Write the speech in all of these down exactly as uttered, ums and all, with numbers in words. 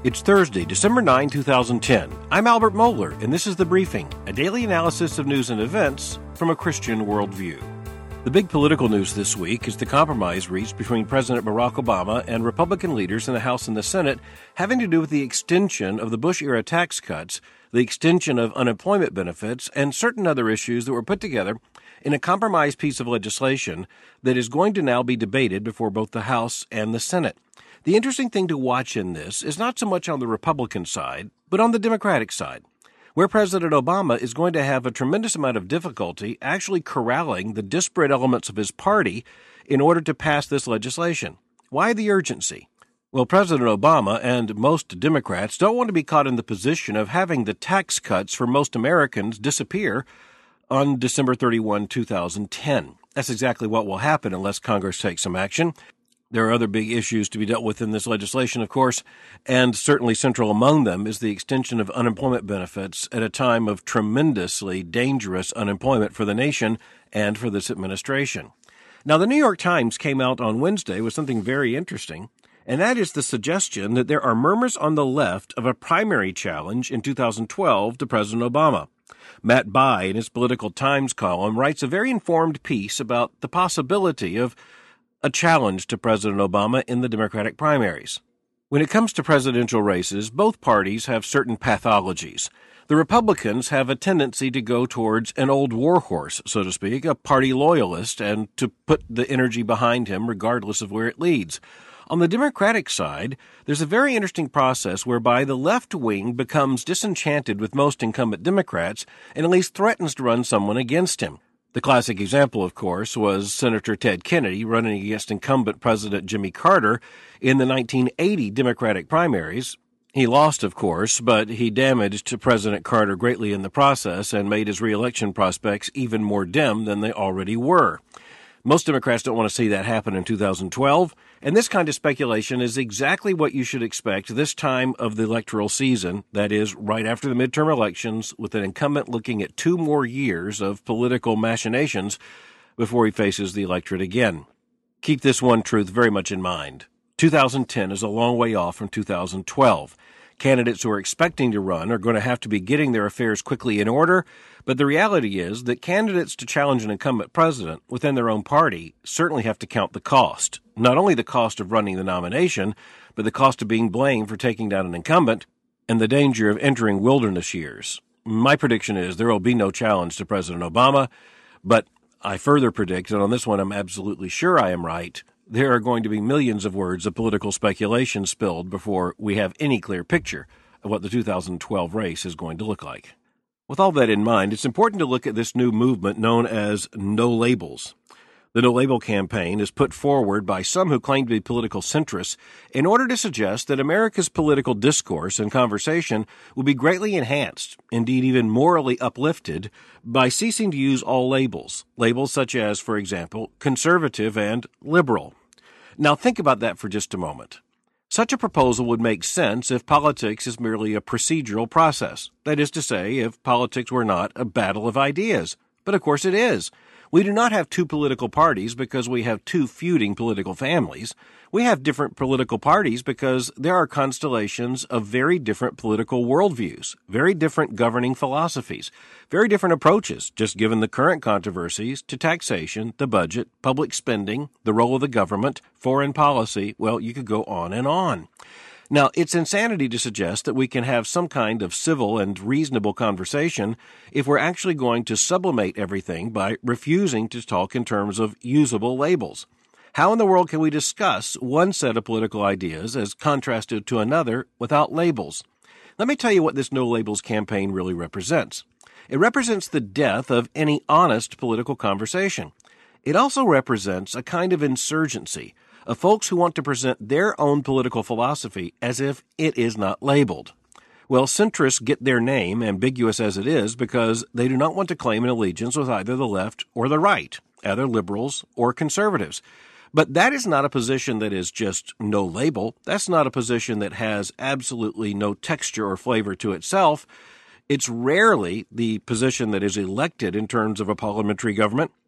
It's Thursday, December ninth, twenty ten. I'm Albert Mohler, and this is The Briefing, a daily analysis of news and events from a Christian worldview. The big political news this week is the compromise reached between President Barack Obama and Republican leaders in the House and the Senate having to do with the extension of the Bush-era tax cuts, the extension of unemployment benefits, and certain other issues that were put together in a compromise piece of legislation that is going to now be debated before both the House and the Senate. The interesting thing to watch in this is not so much on the Republican side, but on the Democratic side, where President Obama is going to have a tremendous amount of difficulty actually corralling the disparate elements of his party in order to pass this legislation. Why the urgency? Well, President Obama and most Democrats don't want to be caught in the position of having the tax cuts for most Americans disappear on December thirty-first, twenty ten. That's exactly what will happen unless Congress takes some action. There are other big issues to be dealt with in this legislation, of course, and certainly central among them is the extension of unemployment benefits at a time of tremendously dangerous unemployment for the nation and for this administration. Now, the New York Times came out on Wednesday with something very interesting, and that is the suggestion that there are murmurs on the left of a primary challenge in two thousand twelve to President Obama. Matt Bai, in his Political Times column, writes a very informed piece about the possibility of a challenge to President Obama in the Democratic primaries. When it comes to presidential races, both parties have certain pathologies. The Republicans have a tendency to go towards an old warhorse, so to speak, a party loyalist, and to put the energy behind him regardless of where it leads. On the Democratic side, there's a very interesting process whereby the left wing becomes disenchanted with most incumbent Democrats and at least threatens to run someone against him. The classic example, of course, was Senator Ted Kennedy running against incumbent President Jimmy Carter in the nineteen eighty Democratic primaries. He lost, of course, but he damaged President Carter greatly in the process and made his re-election prospects even more dim than they already were. Most Democrats don't want to see that happen in two thousand twelve, and this kind of speculation is exactly what you should expect this time of the electoral season, that is, right after the midterm elections, with an incumbent looking at two more years of political machinations before he faces the electorate again. Keep this one truth very much in mind. two thousand ten is a long way off from two thousand twelve. Candidates who are expecting to run are going to have to be getting their affairs quickly in order, but the reality is that candidates to challenge an incumbent president within their own party certainly have to count the cost. Not only the cost of running the nomination, but the cost of being blamed for taking down an incumbent and the danger of entering wilderness years. My prediction is there will be no challenge to President Obama, but I further predict, and on this one I'm absolutely sure I am right, there are going to be millions of words of political speculation spilled before we have any clear picture of what the two thousand twelve race is going to look like. With all that in mind, it's important to look at this new movement known as No Labels. The No Label campaign is put forward by some who claim to be political centrists in order to suggest that America's political discourse and conversation will be greatly enhanced, indeed even morally uplifted, by ceasing to use all labels, labels such as, for example, conservative and liberal. Now think about that for just a moment. Such a proposal would make sense if politics is merely a procedural process. That is to say, if politics were not a battle of ideas. But of course it is. We do not have two political parties because we have two feuding political families. We have different political parties because there are constellations of very different political worldviews, very different governing philosophies, very different approaches, just given the current controversies to taxation, the budget, public spending, the role of the government, foreign policy. Well, you could go on and on. Now, it's insanity to suggest that we can have some kind of civil and reasonable conversation if we're actually going to sublimate everything by refusing to talk in terms of usable labels. How in the world can we discuss one set of political ideas as contrasted to another without labels? Let me tell you what this No Labels campaign really represents. It represents the death of any honest political conversation. It also represents a kind of insurgency of folks who want to present their own political philosophy as if it is not labeled. Well, centrists get their name, ambiguous as it is, because they do not want to claim an allegiance with either the left or the right, either liberals or conservatives. But that is not a position that is just no label. That's not a position that has absolutely no texture or flavor to itself. It's rarely the position that is elected in terms of a parliamentary government.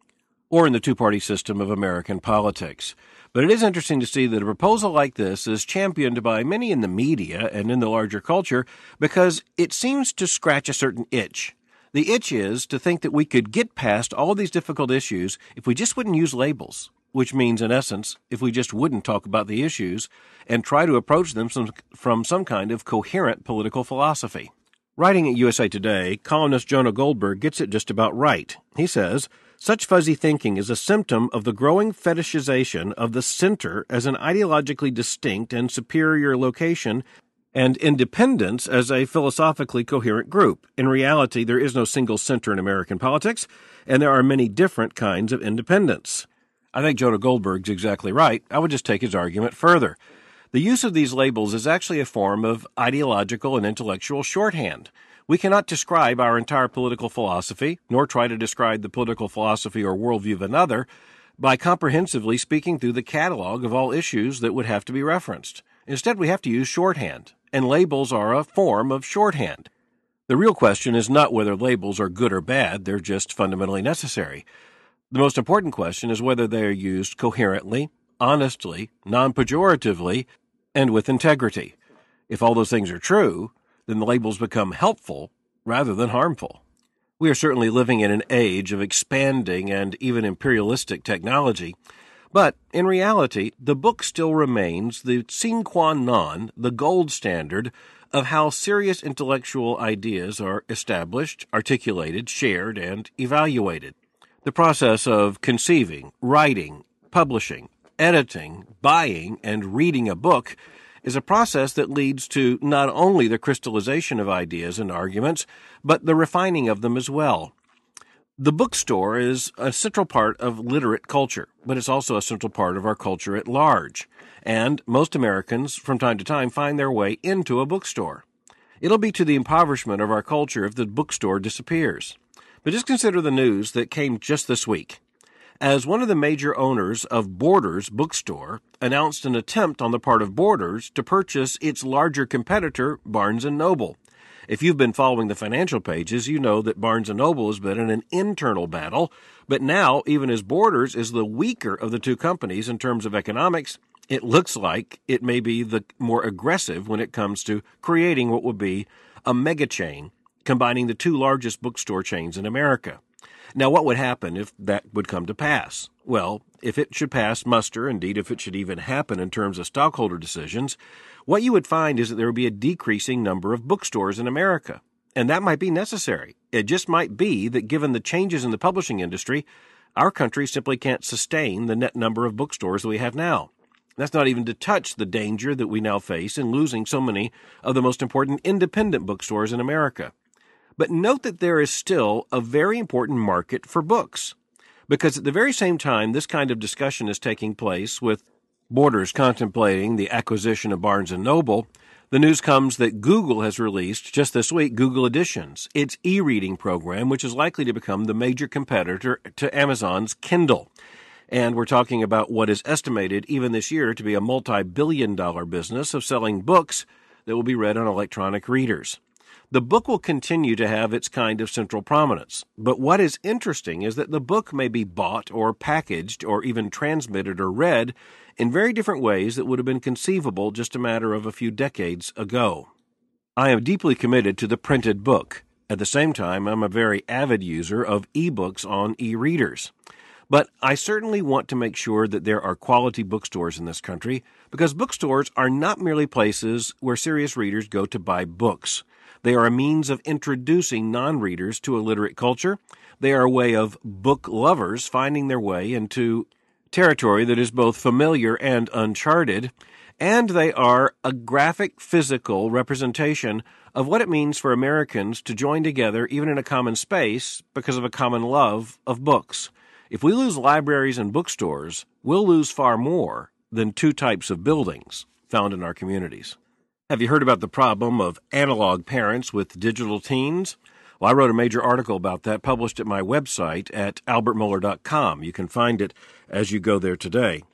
or in the two-party system of American politics. But it is interesting to see that a proposal like this is championed by many in the media and in the larger culture because it seems to scratch a certain itch. The itch is to think that we could get past all these difficult issues if we just wouldn't use labels, which means, in essence, if we just wouldn't talk about the issues and try to approach them some, from some kind of coherent political philosophy. Writing at U S A Today, columnist Jonah Goldberg gets it just about right. He says, such fuzzy thinking is a symptom of the growing fetishization of the center as an ideologically distinct and superior location and independence as a philosophically coherent group. In reality, there is no single center in American politics, and there are many different kinds of independence. I think Jonah Goldberg's exactly right. I would just take his argument further. The use of these labels is actually a form of ideological and intellectual shorthand. We cannot describe our entire political philosophy, nor try to describe the political philosophy or worldview of another, by comprehensively speaking through the catalog of all issues that would have to be referenced. Instead, we have to use shorthand, and labels are a form of shorthand. The real question is not whether labels are good or bad, they're just fundamentally necessary. The most important question is whether they are used coherently, honestly, non-pejoratively, and with integrity. If all those things are true, then the labels become helpful rather than harmful. We are certainly living in an age of expanding and even imperialistic technology, but in reality, the book still remains the sine qua non, the gold standard of how serious intellectual ideas are established, articulated, shared, and evaluated. The process of conceiving, writing, publishing, editing, buying, and reading a book is a process that leads to not only the crystallization of ideas and arguments, but the refining of them as well. The bookstore is a central part of literate culture, but it's also a central part of our culture at large. And most Americans, from time to time, find their way into a bookstore. It'll be to the impoverishment of our culture if the bookstore disappears. But just consider the news that came just this week. As one of the major owners of Borders Bookstore announced an attempt on the part of Borders to purchase its larger competitor, Barnes and Noble. If you've been following the financial pages, you know that Barnes and Noble has been in an internal battle, but now, even as Borders is the weaker of the two companies in terms of economics, it looks like it may be the more aggressive when it comes to creating what would be a mega chain, combining the two largest bookstore chains in America. Now, what would happen if that would come to pass? Well, if it should pass muster, indeed if it should even happen in terms of stockholder decisions, what you would find is that there would be a decreasing number of bookstores in America. And that might be necessary. It just might be that given the changes in the publishing industry, our country simply can't sustain the net number of bookstores that we have now. That's not even to touch the danger that we now face in losing so many of the most important independent bookstores in America. But note that there is still a very important market for books, because at the very same time this kind of discussion is taking place with Borders contemplating the acquisition of Barnes and Noble, the news comes that Google has released just this week Google Editions, its e-reading program, which is likely to become the major competitor to Amazon's Kindle. And we're talking about what is estimated even this year to be a multi-billion dollar business of selling books that will be read on electronic readers. The book will continue to have its kind of central prominence, but what is interesting is that the book may be bought or packaged or even transmitted or read in very different ways that would have been conceivable just a matter of a few decades ago. I am deeply committed to the printed book. At the same time, I'm a very avid user of e-books on e-readers. But I certainly want to make sure that there are quality bookstores in this country, because bookstores are not merely places where serious readers go to buy books. They are a means of introducing non-readers to a literate culture. They are a way of book lovers finding their way into territory that is both familiar and uncharted. And they are a graphic, physical representation of what it means for Americans to join together, even in a common space, because of a common love of books. If we lose libraries and bookstores, we'll lose far more than two types of buildings found in our communities. Have you heard about the problem of analog parents with digital teens? Well, I wrote a major article about that, published at my website at albert mohler dot com. You can find it as you go there today.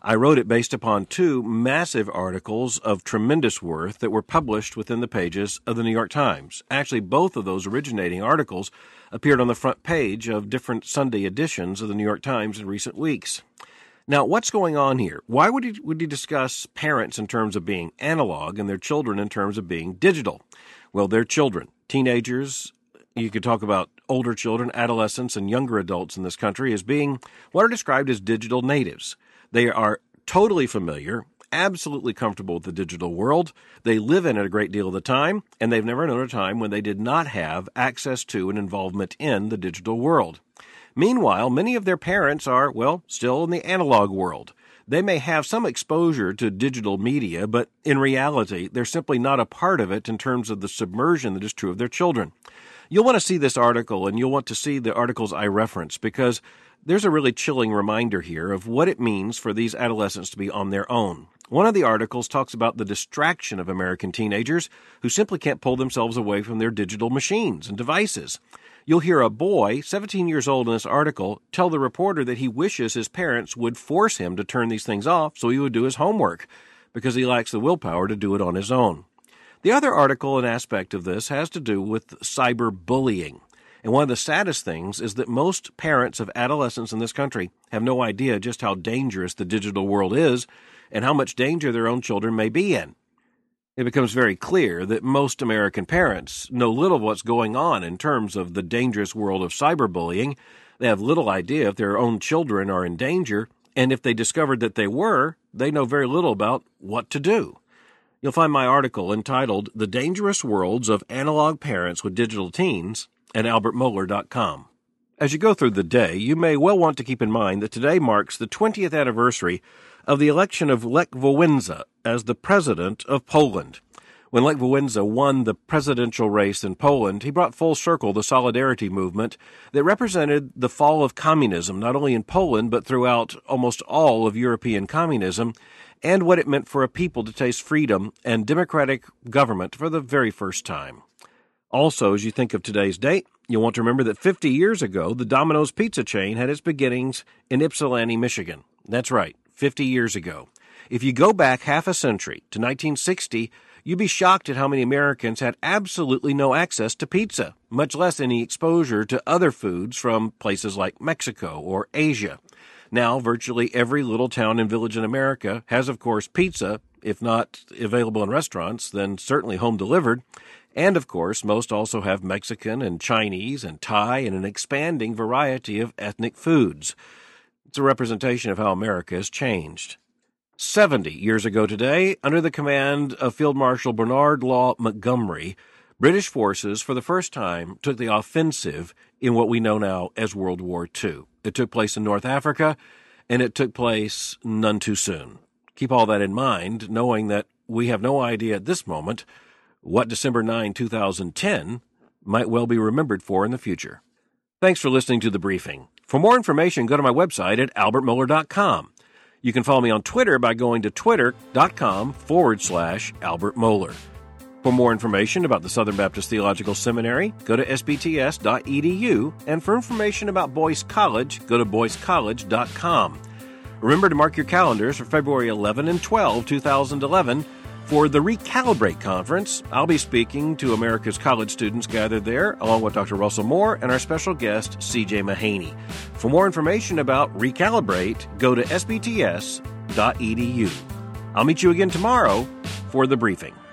I wrote it based upon two massive articles of tremendous worth that were published within the pages of the New York Times. Actually, both of those originating articles appeared on the front page of different Sunday editions of the New York Times in recent weeks. Now, what's going on here? Why would he, would he discuss parents in terms of being analog and their children in terms of being digital? Well, they're children, teenagers. You could talk about older children, adolescents, and younger adults in this country as being what are described as digital natives. They are totally familiar, absolutely comfortable with the digital world. They live in it a great deal of the time, and they've never known a time when they did not have access to and involvement in the digital world. Meanwhile, many of their parents are, well, still in the analog world. They may have some exposure to digital media, but in reality, they're simply not a part of it in terms of the submersion that is true of their children. You'll want to see this article, and you'll want to see the articles I reference, because there's a really chilling reminder here of what it means for these adolescents to be on their own. One of the articles talks about the distraction of American teenagers who simply can't pull themselves away from their digital machines and devices. You'll hear a boy, seventeen years old in this article, tell the reporter that he wishes his parents would force him to turn these things off so he would do his homework, because he lacks the willpower to do it on his own. The other article and aspect of this has to do with cyberbullying. And one of the saddest things is that most parents of adolescents in this country have no idea just how dangerous the digital world is and how much danger their own children may be in. It becomes very clear that most American parents know little of what's going on in terms of the dangerous world of cyberbullying. They have little idea if their own children are in danger, and if they discovered that they were, they know very little about what to do. You'll find my article entitled The Dangerous Worlds of Analog Parents with Digital Teens at albert mohler dot com. As you go through the day, you may well want to keep in mind that today marks the twentieth anniversary of the election of Lech Wałęsa as the president of Poland. When Lech Wałęsa won the presidential race in Poland, he brought full circle the Solidarity movement that represented the fall of communism, not only in Poland, but throughout almost all of European communism, and what it meant for a people to taste freedom and democratic government for the very first time. Also, as you think of today's date, you'll want to remember that fifty years ago, the Domino's pizza chain had its beginnings in Ypsilanti, Michigan. That's right, fifty years ago. If you go back half a century to nineteen sixty, you'd be shocked at how many Americans had absolutely no access to pizza, much less any exposure to other foods from places like Mexico or Asia. Now, virtually every little town and village in America has, of course, pizza, if not available in restaurants, then certainly home delivered. And, of course, most also have Mexican and Chinese and Thai and an expanding variety of ethnic foods. It's a representation of how America has changed. Seventy years ago today, under the command of Field Marshal Bernard Law Montgomery, British forces for the first time took the offensive in what we know now as World War Two. It took place in North Africa, and it took place none too soon. Keep all that in mind, knowing that we have no idea at this moment what December ninth, two thousand ten might well be remembered for in the future. Thanks for listening to The Briefing. For more information, go to my website at albert mohler dot com. You can follow me on Twitter by going to twitter.com forward slash Albert Mohler. For more information about the Southern Baptist Theological Seminary, go to s b t s dot e d u, and for information about Boyce College, go to boyce college dot com. Remember to mark your calendars for February eleventh and twelfth, twenty eleven, for the Recalibrate Conference. I'll be speaking to America's college students gathered there, along with Doctor Russell Moore and our special guest, C J Mahaney. For more information about Recalibrate, go to s b t s dot e d u. I'll meet you again tomorrow for The Briefing.